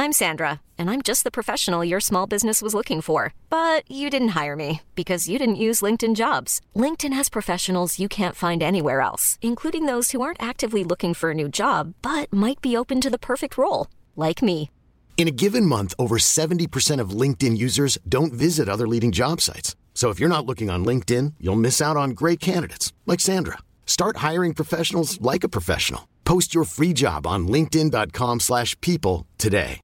I'm Sandra, and I'm just the professional your small business was looking for. But you didn't hire me because you didn't use LinkedIn Jobs. LinkedIn has professionals you can't find anywhere else, including those who aren't actively looking for a new job, but might be open to the perfect role, like me. In a given month, over 70% of LinkedIn users don't visit other leading job sites. So if you're not looking on LinkedIn, you'll miss out on great candidates like Sandra. Start hiring professionals like a professional. Post your free job on linkedin.com/people today.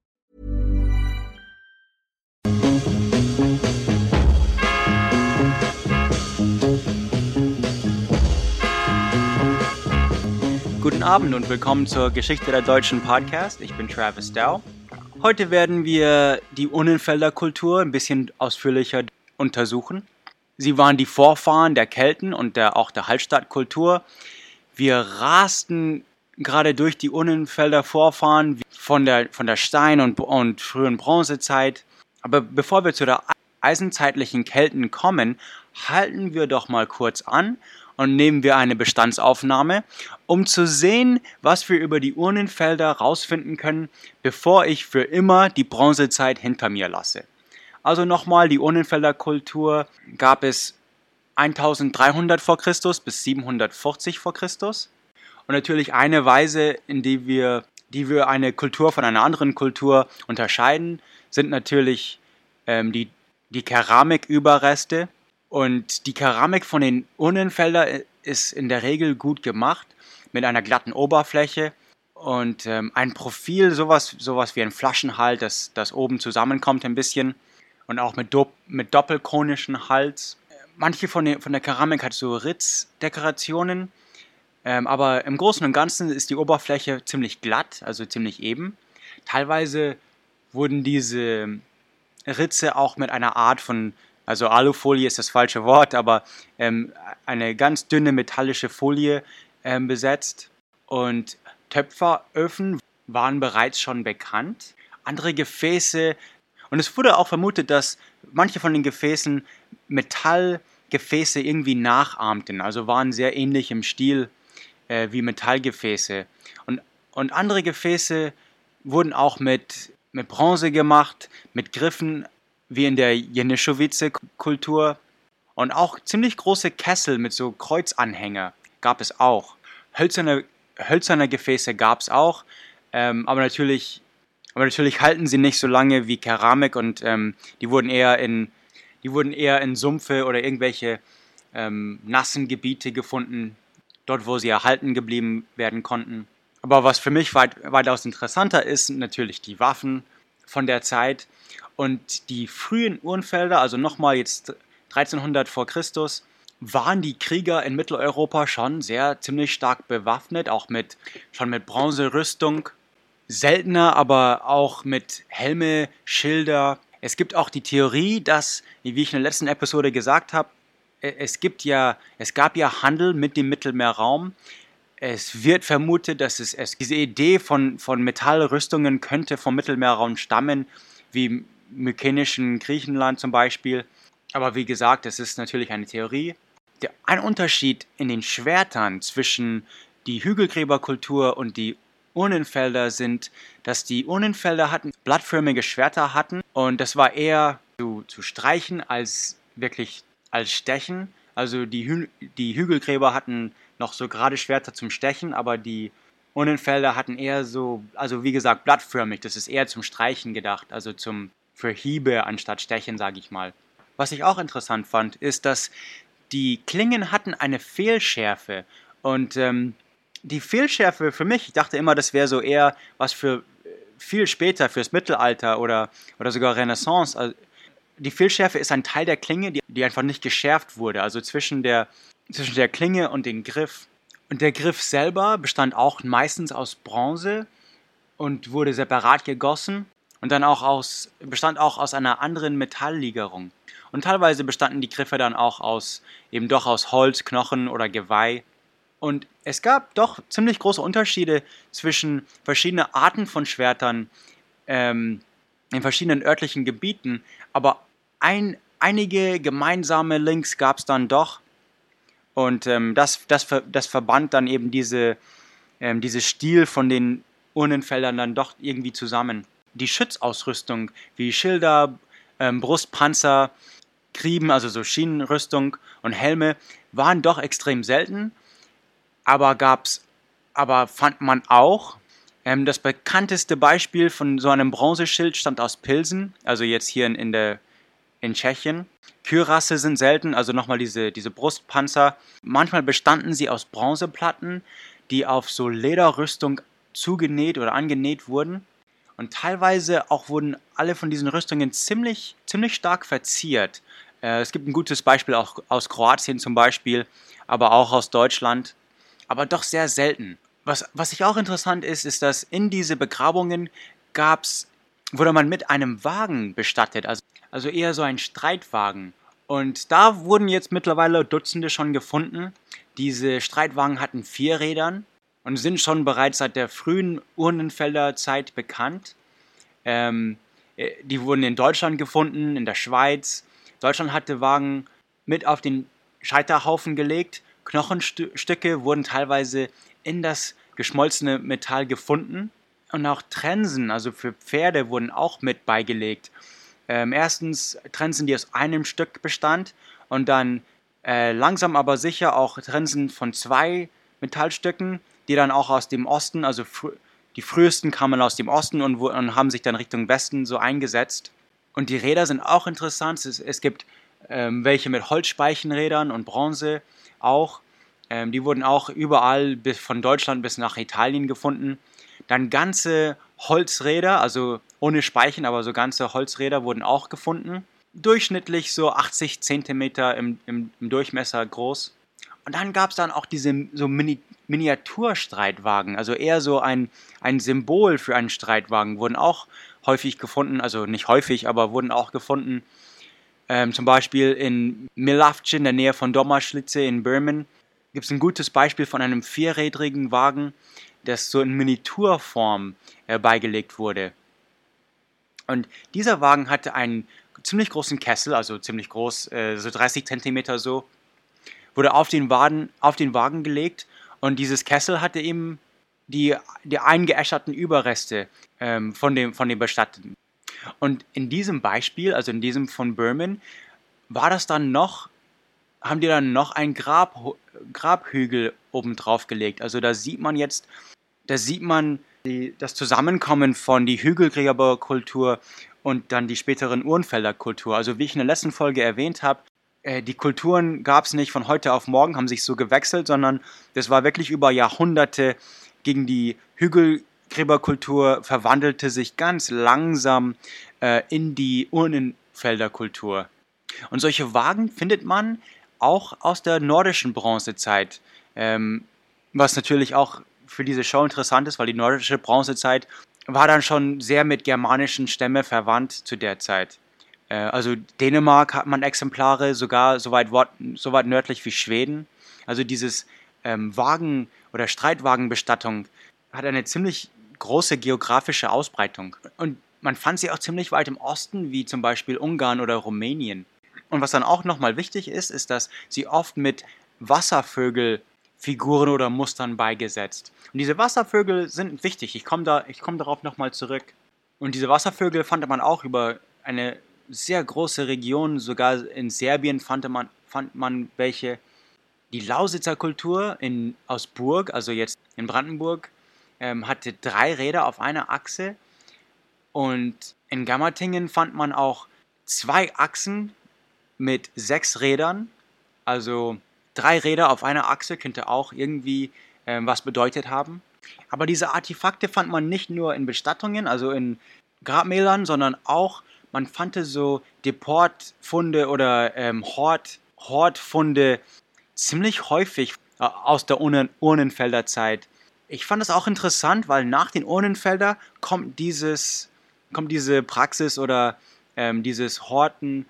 Guten Abend und willkommen zur Geschichte der deutschen Podcast. Ich bin Travis Dow. Heute werden wir die Urnenfelder Kultur ein bisschen ausführlicher untersuchen. Sie waren die Vorfahren der Kelten und auch der Hallstattkultur. Wir rasten gerade durch die Urnenfelder Vorfahren von der Stein- und frühen Bronzezeit. Aber bevor wir zu der eisenzeitlichen Kelten kommen, halten wir doch mal kurz an und nehmen wir eine Bestandsaufnahme, um zu sehen, was wir über die Urnenfelder rausfinden können, bevor ich für immer die Bronzezeit hinter mir lasse. Also nochmal, die Urnenfelder Kultur gab es 1300 vor Christus bis 740 vor Christus. Und natürlich eine Weise, in die wir eine Kultur von einer anderen Kultur unterscheiden, sind natürlich die Keramiküberreste. Und die Keramik von den Urnenfeldern ist in der Regel gut gemacht, mit einer glatten Oberfläche und ein Profil, sowas wie ein Flaschenhals, das oben zusammenkommt ein bisschen und auch mit doppelkonischen Hals. Manche von der Keramik hat so Ritzdekorationen, aber im Großen und Ganzen ist die Oberfläche ziemlich glatt, also ziemlich eben. Teilweise wurden diese Ritze auch mit einer Art von, also Alufolie ist das falsche Wort, aber eine ganz dünne metallische Folie besetzt. Und Töpferöfen waren bereits schon bekannt. Andere Gefäße, und es wurde auch vermutet, dass manche von den Gefäßen Metallgefäße irgendwie nachahmten, also waren sehr ähnlich im Stil wie Metallgefäße. Und andere Gefäße wurden auch mit Bronze gemacht, mit Griffen, wie in der Jenischowitze-Kultur. Und auch ziemlich große Kessel mit so Kreuzanhänger gab es auch. Hölzerne Gefäße gab es auch, aber natürlich halten sie nicht so lange wie Keramik und die wurden eher in Sumpfe oder irgendwelche nassen Gebiete gefunden, dort wo sie erhalten geblieben werden konnten. Aber was für mich weitaus interessanter ist, sind natürlich die Waffen von der Zeit. Und die frühen Urnenfelder, also nochmal jetzt 1300 vor Christus, waren die Krieger in Mitteleuropa schon ziemlich stark bewaffnet, auch schon mit Bronzerüstung. Seltener, aber auch mit Helme, Schilder. Es gibt auch die Theorie, dass, wie ich in der letzten Episode gesagt habe, es gab ja Handel mit dem Mittelmeerraum. Es wird vermutet, dass diese Idee von Metallrüstungen könnte vom Mittelmeerraum stammen, wie mykenischen Griechenland zum Beispiel. Aber wie gesagt, es ist natürlich eine Theorie. Ein Unterschied in den Schwertern zwischen die Hügelgräberkultur und die Urnenfelder sind, dass die Urnenfelder blattförmige Schwerter hatten und das war eher zu streichen als wirklich als Stechen. Also die Hügelgräber hatten noch so gerade Schwerter zum Stechen, aber die Urnenfelder hatten eher so, also wie gesagt, blattförmig. Das ist eher zum Streichen gedacht, also für Hiebe anstatt Stechen, sage ich mal. Was ich auch interessant fand, ist, dass die Klingen hatten eine Fehlschärfe und die Fehlschärfe für mich, ich dachte immer, das wäre so eher was für viel später, fürs Mittelalter oder sogar Renaissance. Also die Fehlschärfe ist ein Teil der Klinge, die einfach nicht geschärft wurde, also zwischen der Klinge und dem Griff. Und der Griff selber bestand auch meistens aus Bronze und wurde separat gegossen und dann bestand auch aus einer anderen Metalllegerung. Und teilweise bestanden die Griffe dann auch aus Holz, Knochen oder Geweih. Und es gab doch ziemlich große Unterschiede zwischen verschiedenen Arten von Schwertern in verschiedenen örtlichen Gebieten, aber einige gemeinsame Links gab es dann doch. Und das verband dann eben diese Stil von den Urnenfeldern dann doch irgendwie zusammen. die Schutzausrüstung wie Schilder, Brustpanzer, Grieben, also so Schienenrüstung und Helme, waren doch extrem selten, aber fand man auch. Das bekannteste Beispiel von so einem Bronzeschild stammt aus Pilsen, also jetzt hier in Tschechien. Kürasse sind selten, also nochmal diese Brustpanzer. Manchmal bestanden sie aus Bronzeplatten, die auf so Lederrüstung zugenäht oder angenäht wurden. Und teilweise auch wurden alle von diesen Rüstungen ziemlich stark verziert. Es gibt ein gutes Beispiel auch aus Kroatien zum Beispiel, aber auch aus Deutschland, aber doch sehr selten. Was ich auch interessant ist, dass in diese Begrabungen wurde man mit einem Wagen bestattet, also eher so ein Streitwagen. Und da wurden jetzt mittlerweile Dutzende schon gefunden. Diese Streitwagen hatten 4 Rädern und sind schon bereits seit der frühen Urnenfelder Zeit bekannt. Die wurden in Deutschland gefunden, in der Schweiz. Deutschland hatte Wagen mit auf den Scheiterhaufen gelegt. Knochenstücke wurden teilweise in das geschmolzene Metall gefunden. Und auch Trensen, also für Pferde, wurden auch mit beigelegt. Erstens Trensen, die aus einem Stück bestand, und dann langsam aber sicher auch Trensen von 2 Metallstücken, die dann auch aus dem Osten, also die frühesten kamen aus dem Osten und haben sich dann Richtung Westen so eingesetzt. Und die Räder sind auch interessant. Es gibt welche mit Holzspeichenrädern und Bronze auch. Die wurden auch überall von Deutschland bis nach Italien gefunden. Dann ganze Holzräder, also ohne Speichen, aber so ganze Holzräder wurden auch gefunden. Durchschnittlich so 80 Zentimeter im Durchmesser groß. Und dann gab es dann auch diese so Miniaturstreitwagen, also eher so ein Symbol für einen Streitwagen, wurden auch häufig gefunden, also nicht häufig, aber wurden auch gefunden. Zum Beispiel in Milavce in der Nähe von Domažlice in Böhmen gibt es ein gutes Beispiel von einem 4rädrigen Wagen, das so in Miniaturform beigelegt wurde. Und dieser Wagen hatte einen ziemlich großen Kessel, also ziemlich groß, so 30 Zentimeter so, wurde auf den Wagen gelegt, und dieses Kessel hatte eben die eingeäscherten Überreste von dem Bestatteten. Und in diesem Beispiel, also in diesem von Böhmen, haben die dann noch einen Grabhügel oben drauf gelegt. Also da sieht man das Zusammenkommen von die Hügelgräberkultur und dann die späteren Urnfelderkultur. Also wie ich in der letzten Folge erwähnt habe, die Kulturen gab es nicht von heute auf morgen, haben sich so gewechselt, sondern das war wirklich über Jahrhunderte. Gegen die Hügelgräberkultur verwandelte sich ganz langsam in die Urnenfelderkultur. Und solche Wagen findet man auch aus der nordischen Bronzezeit, was natürlich auch für diese Show interessant ist, weil die nordische Bronzezeit war dann schon sehr mit germanischen Stämmen verwandt zu der Zeit. Also Dänemark hat man Exemplare, sogar so weit nördlich wie Schweden. Also dieses Wagen- oder Streitwagenbestattung hat eine ziemlich große geografische Ausbreitung. Und man fand sie auch ziemlich weit im Osten, wie zum Beispiel Ungarn oder Rumänien. Und was dann auch nochmal wichtig ist, dass sie oft mit Wasservögelfiguren oder Mustern beigesetzt. Und diese Wasservögel sind wichtig. Ich komme darauf nochmal zurück. Und diese Wasservögel fand man auch über eine sehr große Region, sogar in Serbien fand man welche. Die Lausitzer Kultur aus Burg, also jetzt in Brandenburg, hatte 3 Räder auf einer Achse, und in Gammertingen fand man auch 2 Achsen mit 6 Rädern, also 3 Räder auf einer Achse könnte auch irgendwie was bedeutet haben. Aber diese Artefakte fand man nicht nur in Bestattungen, also in Grabmälern, sondern auch, man fand so Deportfunde oder Hortfunde ziemlich häufig aus der Urnenfelder Zeit. Ich fand das auch interessant, weil nach den Urnenfelder kommt diese Praxis oder dieses Horten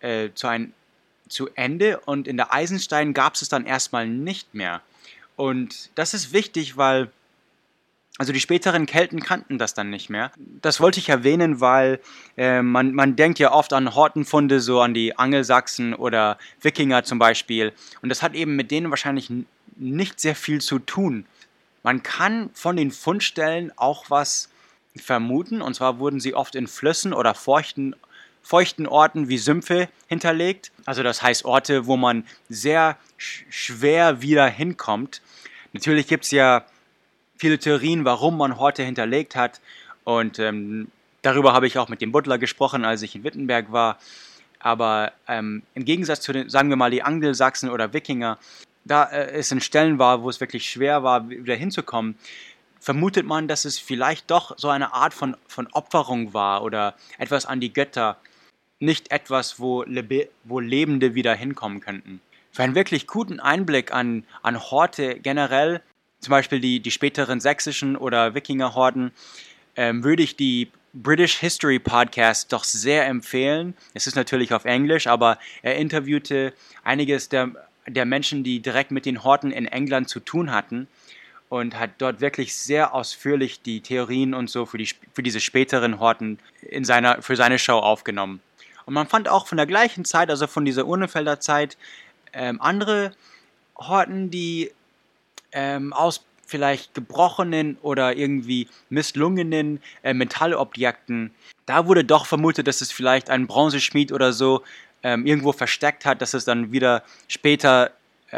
zu Ende, und in der Eisenstein gab es dann erstmal nicht mehr. Und das ist wichtig, weil also die späteren Kelten kannten das dann nicht mehr. Das wollte ich erwähnen, weil man denkt ja oft an Hortenfunde, so an die Angelsachsen oder Wikinger zum Beispiel. Und das hat eben mit denen wahrscheinlich nicht sehr viel zu tun. Man kann von den Fundstellen auch was vermuten. Und zwar wurden sie oft in Flüssen oder feuchten Orten wie Sümpfe hinterlegt. Also das heißt Orte, wo man sehr schwer wieder hinkommt. Natürlich gibt es ja viele Theorien, warum man Horte hinterlegt hat. Und darüber habe ich auch mit dem Butler gesprochen, als ich in Wittenberg war. Aber im Gegensatz zu den, sagen wir mal, die Angelsachsen oder Wikinger, da es in Stellen war, wo es wirklich schwer war, wieder hinzukommen, vermutet man, dass es vielleicht doch so eine Art von Opferung war oder etwas an die Götter, nicht etwas, wo Lebende wieder hinkommen könnten. Für einen wirklich guten Einblick an Horte generell, zum Beispiel die späteren sächsischen oder Wikingerhorden, würde ich die British History Podcast doch sehr empfehlen. Es ist natürlich auf Englisch, aber er interviewte einiges der Menschen, die direkt mit den Horten in England zu tun hatten und hat dort wirklich sehr ausführlich die Theorien und so für diese späteren Horten für seine Show aufgenommen. Und man fand auch von der gleichen Zeit, also von dieser Urnenfelder Zeit, andere Horten, die aus vielleicht gebrochenen oder irgendwie misslungenen Metallobjekten, da wurde doch vermutet, dass es vielleicht ein Bronzeschmied oder so irgendwo versteckt hat, dass es dann wieder später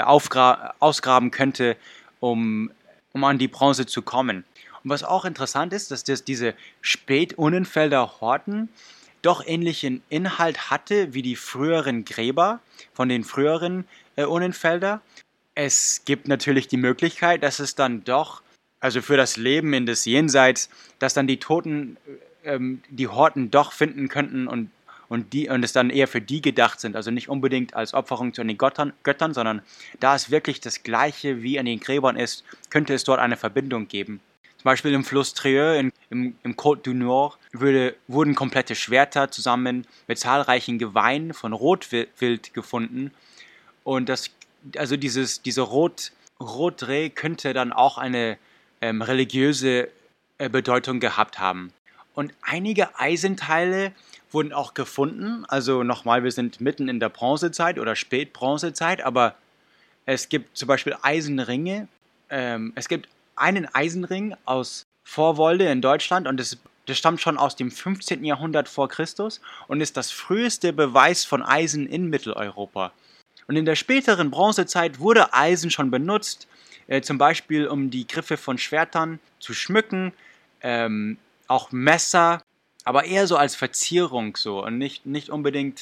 ausgraben könnte, um an die Bronze zu kommen. Und was auch interessant ist, dass diese Spät-Urnenfelder Horten doch ähnlichen Inhalt hatte wie die früheren Gräber von den früheren Urnenfelder. Es gibt natürlich die Möglichkeit, dass es dann doch, also für das Leben in des Jenseits, dass dann die Toten die Horten doch finden könnten und es dann eher für die gedacht sind, also nicht unbedingt als Opferung zu den Göttern, sondern da es wirklich das Gleiche wie an den Gräbern ist, könnte es dort eine Verbindung geben. Zum Beispiel im Fluss Trieux, im Côte du Nord, wurden komplette Schwerter zusammen mit zahlreichen Geweihen von Rotwild gefunden. Und diese Rotdreh könnte dann auch eine religiöse Bedeutung gehabt haben. Und einige Eisenteile wurden auch gefunden. Also nochmal, wir sind mitten in der Bronzezeit oder Spätbronzezeit, aber es gibt zum Beispiel Eisenringe. Es gibt einen Eisenring aus Vorwolde in Deutschland und das stammt schon aus dem 15. Jahrhundert vor Christus und ist das früheste Beweis von Eisen in Mitteleuropa. Und in der späteren Bronzezeit wurde Eisen schon benutzt, zum Beispiel um die Griffe von Schwertern zu schmücken, auch Messer, aber eher so als Verzierung so und nicht unbedingt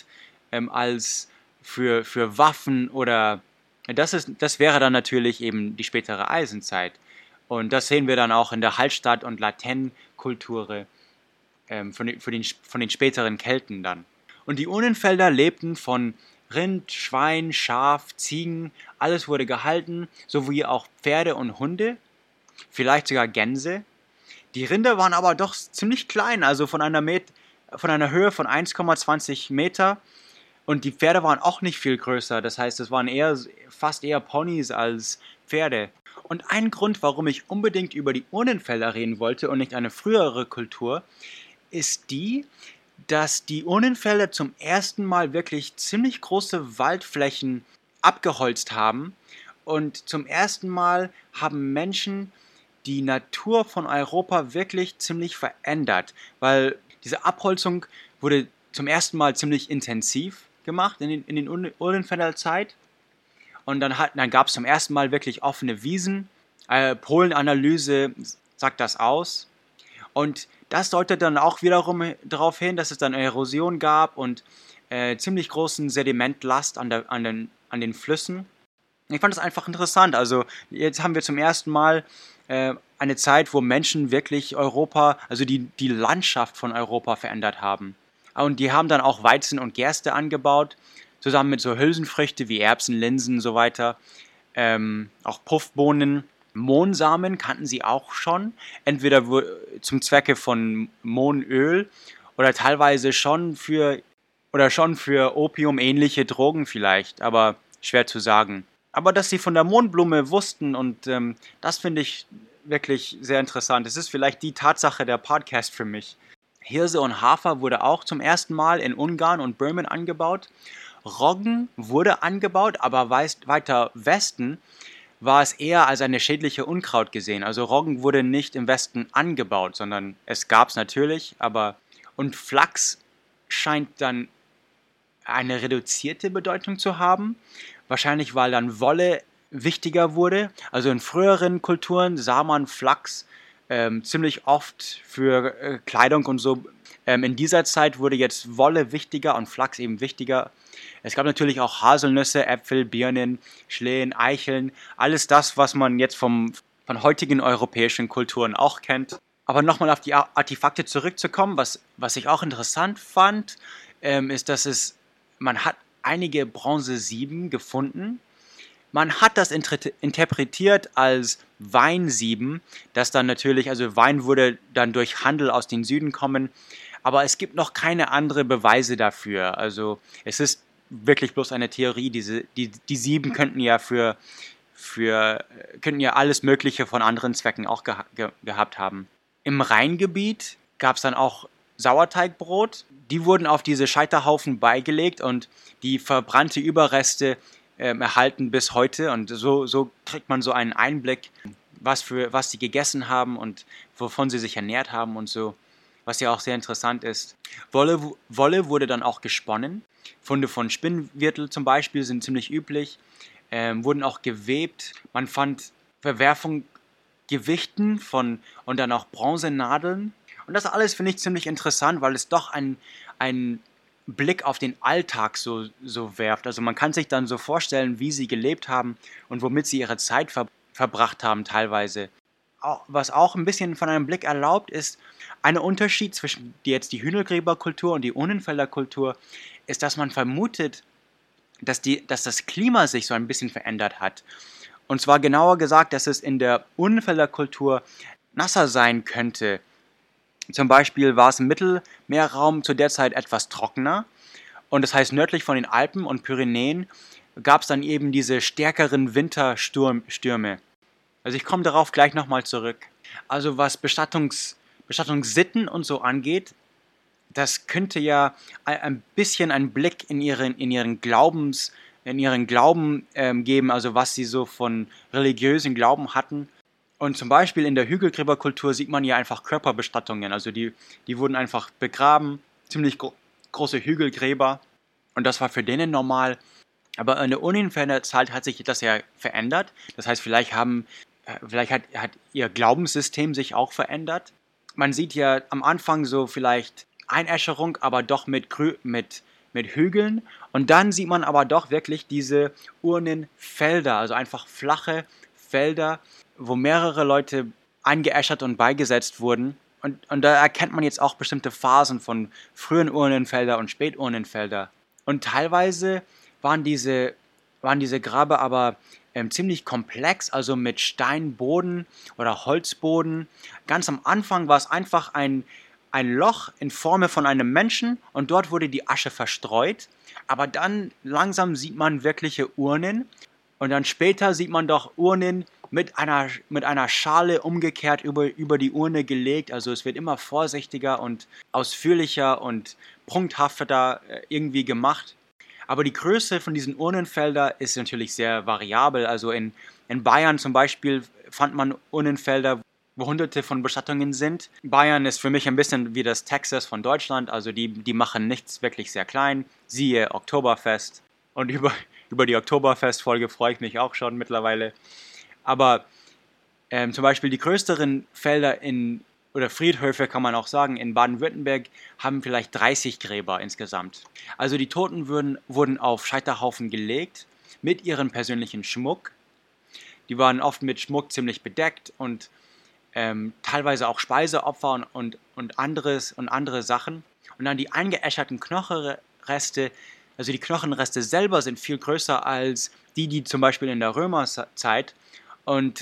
als für Waffen oder das wäre dann natürlich eben die spätere Eisenzeit. Und das sehen wir dann auch in der Hallstatt- und Latènkultur von den späteren Kelten dann. Und die Urnenfelder lebten von Rind, Schwein, Schaf, Ziegen, alles wurde gehalten, sowie auch Pferde und Hunde, vielleicht sogar Gänse. Die Rinder waren aber doch ziemlich klein, also von einer Höhe von 1,20 Meter. Und die Pferde waren auch nicht viel größer, das heißt, es waren fast eher Ponys als Pferde. Und ein Grund, warum ich unbedingt über die Urnenfelder reden wollte und nicht eine frühere Kultur, ist dass die Urnenfelder zum ersten Mal wirklich ziemlich große Waldflächen abgeholzt haben. Und zum ersten Mal haben Menschen die Natur von Europa wirklich ziemlich verändert, weil diese Abholzung wurde zum ersten Mal ziemlich intensiv gemacht in den Urnenfelder Zeit. Und dann gab es zum ersten Mal wirklich offene Wiesen. Polenanalyse sagt das aus. Und das deutet dann auch wiederum darauf hin, dass es dann Erosion gab und ziemlich großen Sedimentlast an den Flüssen. Ich fand das einfach interessant. Also jetzt haben wir zum ersten Mal eine Zeit, wo Menschen wirklich Europa, also die Landschaft von Europa verändert haben. Und die haben dann auch Weizen und Gerste angebaut, zusammen mit so Hülsenfrüchte wie Erbsen, Linsen und so weiter. Auch Puffbohnen, Mohnsamen kannten sie auch schon, entweder zum Zwecke von Mohnöl oder teilweise schon für Opium-ähnliche Drogen vielleicht, aber schwer zu sagen. Aber dass sie von der Mohnblume wussten und das finde ich wirklich sehr interessant. Es ist vielleicht die Tatsache der Podcast für mich. Hirse und Hafer wurde auch zum ersten Mal in Ungarn und Böhmen angebaut. Roggen wurde angebaut, aber weiter Westen war es eher als eine schädliche Unkraut gesehen. Also Roggen wurde nicht im Westen angebaut, sondern es gab es natürlich, und Flachs scheint dann eine reduzierte Bedeutung zu haben. Wahrscheinlich, weil dann Wolle wichtiger wurde. Also in früheren Kulturen sah man Flachs ziemlich oft für Kleidung und so. In dieser Zeit wurde jetzt Wolle wichtiger und Flachs eben wichtiger. Es gab natürlich auch Haselnüsse, Äpfel, Birnen, Schlehen, Eicheln. Alles das, was man jetzt von heutigen europäischen Kulturen auch kennt. Aber nochmal auf die Artefakte zurückzukommen, was ich auch interessant fand, ist, dass man hat einige Bronzesieben gefunden. Man hat das interpretiert als Weinsieben, das dann natürlich, also Wein würde dann durch Handel aus dem Süden kommen, aber es gibt noch keine anderen Beweise dafür. Also es ist wirklich bloß eine Theorie. Die Sieben könnten ja könnten ja alles Mögliche von anderen Zwecken auch gehabt haben. Im Rheingebiet gab es dann auch Sauerteigbrot. Die wurden auf diese Scheiterhaufen beigelegt und die verbrannte Überreste erhalten bis heute. Und so kriegt man so einen Einblick, was sie gegessen haben und wovon sie sich ernährt haben und so, was ja auch sehr interessant ist. Wolle wurde dann auch gesponnen. Funde von Spinnwirtel zum Beispiel sind ziemlich üblich, wurden auch gewebt. Man fand Verwerfung Gewichten und dann auch Bronzenadeln. Und das alles finde ich ziemlich interessant, weil es doch einen Blick auf den Alltag so werft. Also man kann sich dann so vorstellen, wie sie gelebt haben und womit sie ihre Zeit verbracht haben teilweise. Was auch ein bisschen von einem Blick erlaubt, ist ein Unterschied zwischen jetzt die Hühnelgräberkultur und die Urnenfelder Kultur, ist, dass man vermutet, dass das Klima sich so ein bisschen verändert hat. Und zwar genauer gesagt, dass es in der Urnenfelder Kultur nasser sein könnte. Zum Beispiel war es im Mittelmeerraum zu der Zeit etwas trockener. Und das heißt, nördlich von den Alpen und Pyrenäen gab es dann eben diese stärkeren Winterstürme. Also ich komme darauf gleich nochmal zurück. Also was Bestattungssitten und so angeht, das könnte ja ein bisschen einen Blick in ihren Glauben geben, also was sie so von religiösen Glauben hatten. Und zum Beispiel in der Hügelgräberkultur sieht man ja einfach Körperbestattungen, also die wurden einfach begraben, ziemlich große Hügelgräber, und das war für denen normal. Aber in der Urnenfelderzeit hat sich das ja verändert, das heißt, vielleicht hat ihr Glaubenssystem sich auch verändert. Man sieht ja am Anfang so vielleicht Einäscherung, aber doch mit Hügeln. Und dann sieht man aber doch wirklich diese Urnenfelder, also einfach flache Felder, wo mehrere Leute eingeäschert und beigesetzt wurden. Und da erkennt man jetzt auch bestimmte Phasen von frühen Urnenfelder und Späturnenfelder. Und teilweise waren diese Grabe aber ziemlich komplex, also mit Steinboden oder Holzboden. Ganz am Anfang war es einfach ein Loch in Form von einem Menschen und dort wurde die Asche verstreut. Aber dann langsam sieht man wirkliche Urnen und dann später sieht man doch Urnen mit einer Schale umgekehrt über die Urne gelegt. Also es wird immer vorsichtiger und ausführlicher und punkthafter irgendwie gemacht. Aber die Größe von diesen Urnenfelder ist natürlich sehr variabel. Also in Bayern zum Beispiel fand man Urnenfelder, wo hunderte von Bestattungen sind. Bayern ist für mich ein bisschen wie das Texas von Deutschland. Also die machen nichts wirklich sehr klein. Siehe Oktoberfest. Und über die Oktoberfest-Folge freue ich mich auch schon mittlerweile. Aber zum Beispiel die größeren Felder oder Friedhöfe, kann man auch sagen, in Baden-Württemberg haben vielleicht 30 Gräber insgesamt. Also die Toten wurden auf Scheiterhaufen gelegt mit ihrem persönlichen Schmuck. Die waren oft mit Schmuck ziemlich bedeckt und teilweise auch Speiseopfer und andere Sachen. Und dann die eingeäscherten Knochenreste, also die Knochenreste selber sind viel größer als die zum Beispiel in der Römerzeit. Und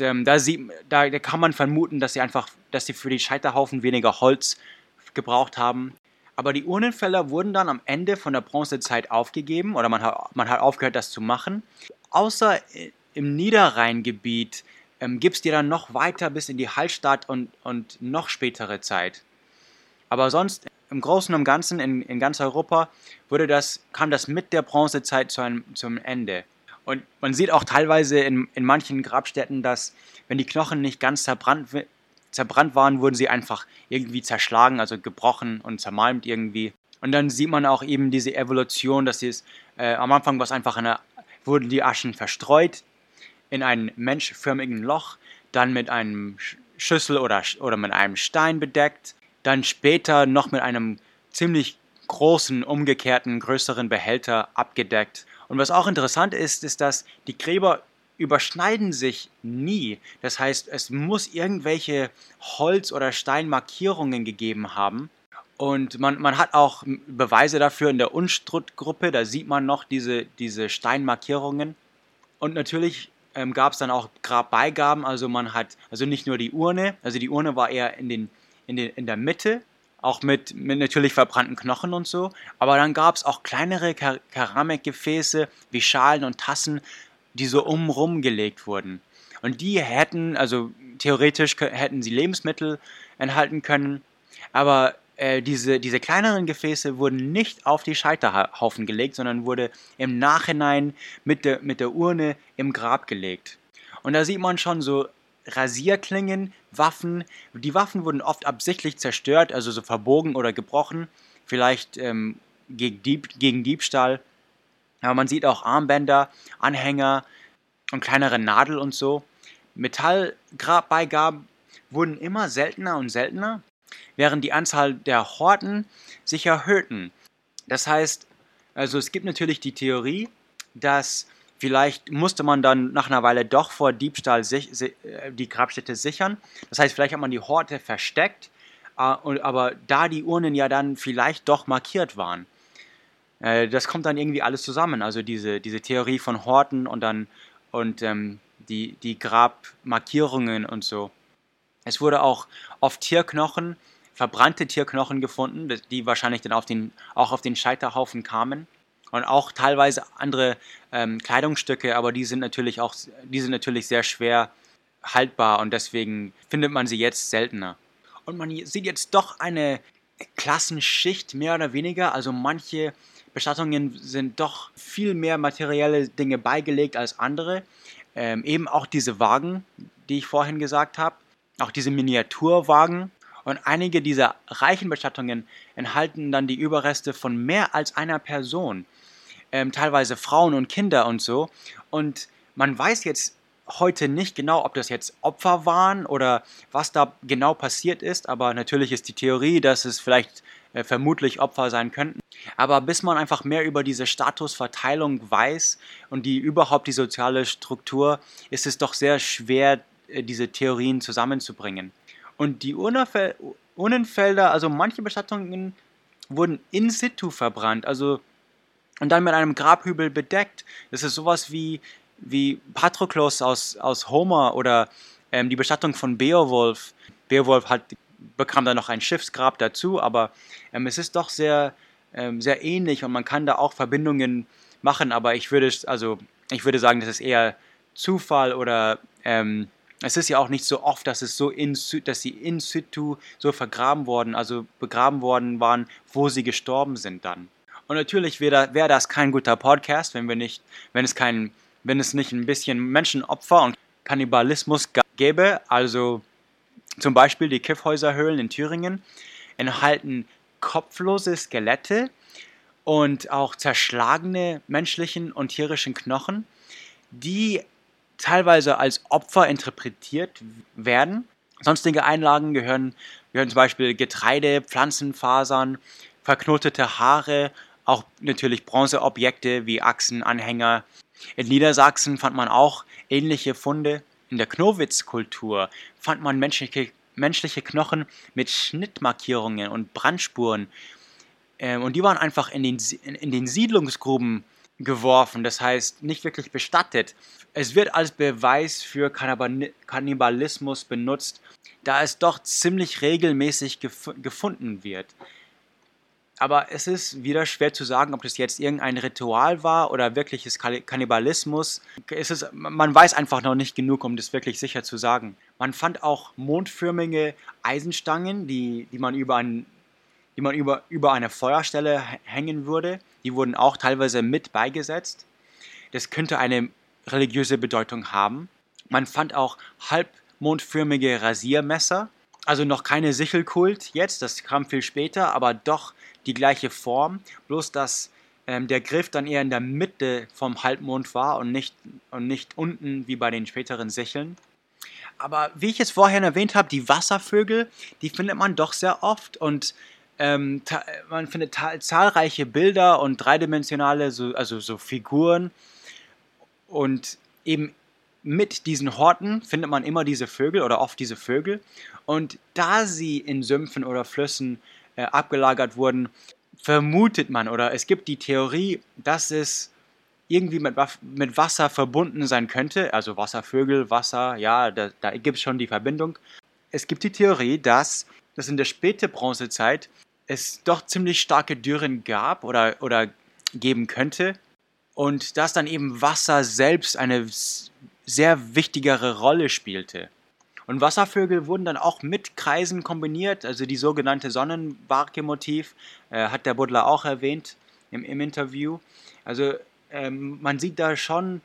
da kann man vermuten, dass sie für die Scheiterhaufen weniger Holz gebraucht haben. Aber die Urnenfelder wurden dann am Ende von der Bronzezeit aufgegeben oder man hat aufgehört, das zu machen. Außer im Niederrheingebiet gibt es die dann noch weiter bis in die Hallstatt und noch spätere Zeit. Aber sonst im Großen und Ganzen in ganz Europa kam das mit der Bronzezeit zum Ende. Und man sieht auch teilweise in manchen Grabstätten, dass, wenn die Knochen nicht ganz zerbrannt waren, wurden sie einfach irgendwie zerschlagen, also gebrochen und zermalmt irgendwie. Und dann sieht man auch eben diese Evolution, dass am Anfang wurden die Aschen verstreut in einem menschförmigen Loch, dann mit einem Schüssel oder mit einem Stein bedeckt, dann später noch mit einem ziemlich großen, umgekehrten, größeren Behälter abgedeckt. Und was auch interessant ist, dass die Gräber überschneiden sich nie. Das heißt, es muss irgendwelche Holz- oder Steinmarkierungen gegeben haben. Und man hat auch Beweise dafür in der Unstrut-Gruppe, da sieht man noch diese Steinmarkierungen. Und natürlich gab es dann auch Grabbeigaben, also nicht nur die Urne, also die Urne war eher in der Mitte, auch mit natürlich verbrannten Knochen und so, aber dann gab es auch kleinere Keramikgefäße wie Schalen und Tassen, die so umrum gelegt wurden. Und die theoretisch hätten sie Lebensmittel enthalten können, aber diese kleineren Gefäße wurden nicht auf die Scheiterhaufen gelegt, sondern wurde im Nachhinein mit der Urne im Grab gelegt. Und da sieht man schon so Rasierklingen, Waffen. Die Waffen wurden oft absichtlich zerstört, also so verbogen oder gebrochen, vielleicht gegen Diebstahl. Aber man sieht auch Armbänder, Anhänger und kleinere Nadel und so. Metallgrabbeigaben wurden immer seltener und seltener, während die Anzahl der Horten sich erhöhten. Das heißt, also es gibt natürlich die Theorie, dass vielleicht musste man dann nach einer Weile doch vor Diebstahl die Grabstätte sichern. Das heißt, vielleicht hat man die Horte versteckt, aber da die Urnen ja dann vielleicht doch markiert waren. Das kommt dann irgendwie alles zusammen. Also diese Theorie von Horten und die Grabmarkierungen und so. Es wurde auch oft verbrannte Tierknochen gefunden, die wahrscheinlich dann auch auf den Scheiterhaufen kamen. Und auch teilweise andere Kleidungsstücke, aber die sind natürlich sehr schwer haltbar und deswegen findet man sie jetzt seltener. Und man sieht jetzt doch eine Klassenschicht, mehr oder weniger. Also manche Bestattungen sind doch viel mehr materielle Dinge beigelegt als andere. Eben auch diese Wagen, die ich vorhin gesagt habe, auch diese Miniaturwagen. Und einige dieser reichen Bestattungen enthalten dann die Überreste von mehr als einer Person. Teilweise Frauen und Kinder und so. Und man weiß jetzt heute nicht genau, ob das jetzt Opfer waren oder was da genau passiert ist. Aber natürlich ist die Theorie, dass es vielleicht vermutlich Opfer sein könnten. Aber bis man einfach mehr über diese Statusverteilung weiß und überhaupt die soziale Struktur, ist es doch sehr schwer, diese Theorien zusammenzubringen. Und die Urnenfelder, also manche Bestattungen wurden in situ verbrannt, und dann mit einem Grabhügel bedeckt. Das ist sowas wie Patroklos aus Homer oder die Bestattung von Beowulf. Beowulf bekam dann noch ein Schiffsgrab dazu, aber es ist doch sehr, sehr ähnlich und man kann da auch Verbindungen machen, aber ich würde sagen, das ist eher Zufall oder es ist ja auch nicht so oft, dass sie in situ so begraben worden waren, wo sie gestorben sind dann. Und natürlich wäre das kein guter Podcast, wenn es nicht ein bisschen Menschenopfer und Kannibalismus gäbe. Also zum Beispiel die Kyffhäuserhöhlen in Thüringen enthalten kopflose Skelette und auch zerschlagene menschlichen und tierischen Knochen, die teilweise als Opfer interpretiert werden. Sonstige Einlagen gehören zum Beispiel Getreide, Pflanzenfasern, verknotete Haare, auch natürlich Bronzeobjekte wie Achsen, Anhänger. In Niedersachsen fand man auch ähnliche Funde. In der Knowitz-Kultur fand man menschliche Knochen mit Schnittmarkierungen und Brandspuren. Und die waren einfach in den Siedlungsgruben geworfen, das heißt nicht wirklich bestattet. Es wird als Beweis für Kannibalismus benutzt, da es doch ziemlich regelmäßig gefunden wird. Aber es ist wieder schwer zu sagen, ob das jetzt irgendein Ritual war oder wirkliches Kannibalismus. Man weiß einfach noch nicht genug, um das wirklich sicher zu sagen. Man fand auch mondförmige Eisenstangen, die man über eine Feuerstelle hängen würde. Die wurden auch teilweise mit beigesetzt. das könnte eine religiöse Bedeutung haben. Man fand auch halbmondförmige Rasiermesser, also noch keine Sichelkult jetzt, das kam viel später, aber doch die gleiche Form, bloß dass der Griff dann eher in der Mitte vom Halbmond war und nicht unten wie bei den späteren Sicheln. Aber wie ich es vorhin erwähnt habe, die Wasservögel, die findet man doch sehr oft und man findet zahlreiche Bilder und dreidimensionale, so Figuren und eben mit diesen Horten findet man immer diese Vögel oder oft diese Vögel und da sie in Sümpfen oder Flüssen abgelagert wurden, vermutet man oder es gibt die Theorie, dass es irgendwie mit Wasser verbunden sein könnte, also Wasservögel, Wasser, ja, da gibt es schon die Verbindung. Es gibt die Theorie, dass in der späten Bronzezeit es doch ziemlich starke Dürren gab oder geben könnte und dass dann eben Wasser selbst eine sehr wichtigere Rolle spielte. Und Wasservögel wurden dann auch mit Kreisen kombiniert, also die sogenannte Sonnenbarke-Motiv, hat der Buddler auch erwähnt im Interview. Also man sieht da schon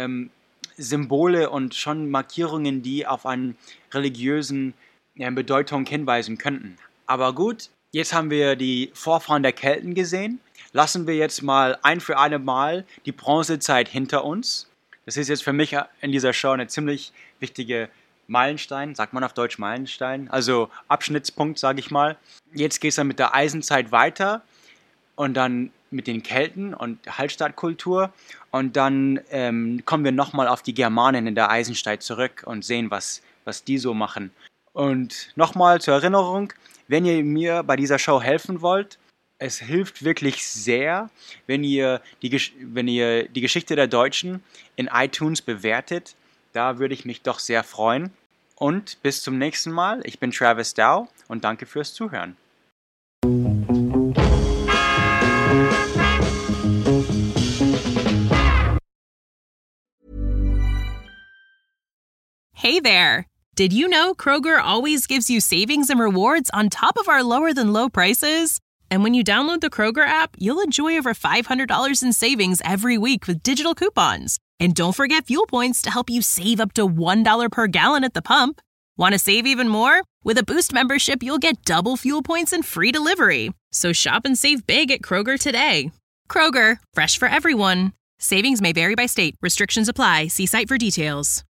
Symbole und schon Markierungen, die auf eine religiösen Bedeutung hinweisen könnten. Aber gut, jetzt haben wir die Vorfahren der Kelten gesehen. Lassen wir jetzt mal ein für alle Mal die Bronzezeit hinter uns. Das ist jetzt für mich in dieser Show eine ziemlich wichtige Meilenstein, sagt man auf Deutsch Meilenstein, also Abschnittspunkt, sage ich mal. Jetzt geht es dann mit der Eisenzeit weiter und dann mit den Kelten und Hallstattkultur und dann kommen wir nochmal auf die Germanen in der Eisenzeit zurück und sehen, was die so machen. Und nochmal zur Erinnerung, wenn ihr mir bei dieser Show helfen wollt, es hilft wirklich sehr, wenn ihr die Geschichte der Deutschen in iTunes bewertet. Da würde ich mich doch sehr freuen. Und bis zum nächsten Mal. Ich bin Travis Dow und danke fürs Zuhören. Hey there! Did you know Kroger always gives you savings and rewards on top of our lower-than-low prices? And when you download the Kroger app, you'll enjoy over $500 in savings every week with digital coupons. And don't forget fuel points to help you save up to $1 per gallon at the pump. Want to save even more? With a Boost membership, you'll get double fuel points and free delivery. So shop and save big at Kroger today. Kroger, fresh for everyone. Savings may vary by state. Restrictions apply. See site for details.